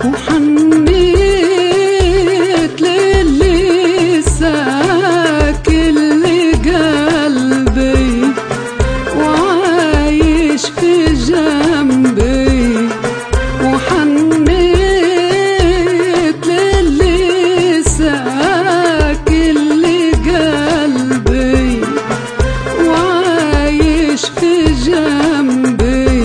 وحنيت للي ساكن لقلبي وعايش في جنبي، وحنيت للي ساكن لقلبي وعايش في جنبي،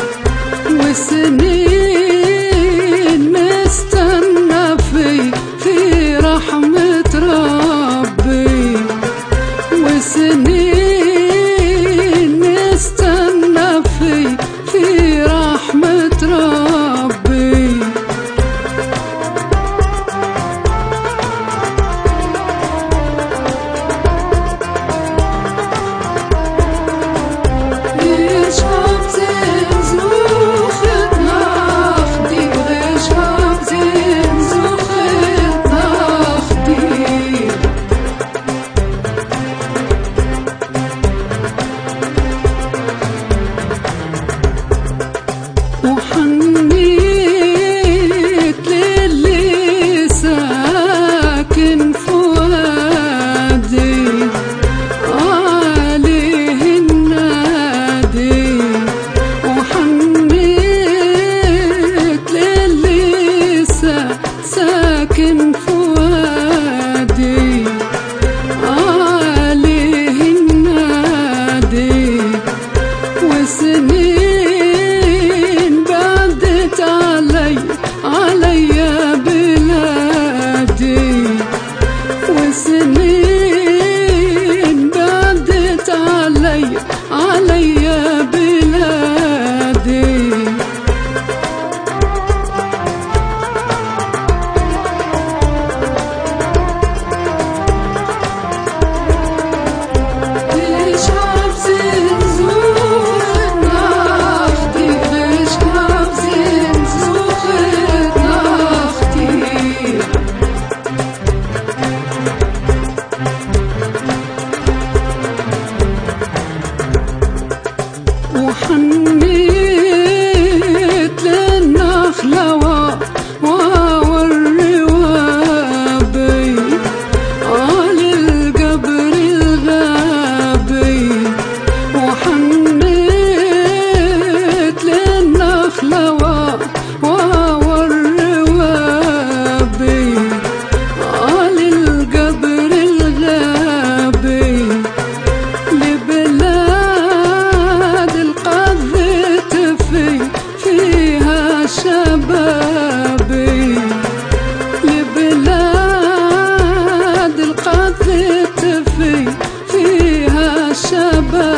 وسنين مستنى في رحمة ربي، وسنين مستنى في رحمة ربي. وحنيت للي ساكن فؤادي عليه النادي، وحنيت للي ساكن فؤادي عليه النادي، وسنين بعدت عليا بلادي، وسنين بعدت عليا بلادي. وحنيت للنخلة والروابي على القبر الغابي، وحنيت للنخلة والروابي على القبر الغابي، لبلاد القذت فيها شبابي، لبلاد القذت فيها شبابي.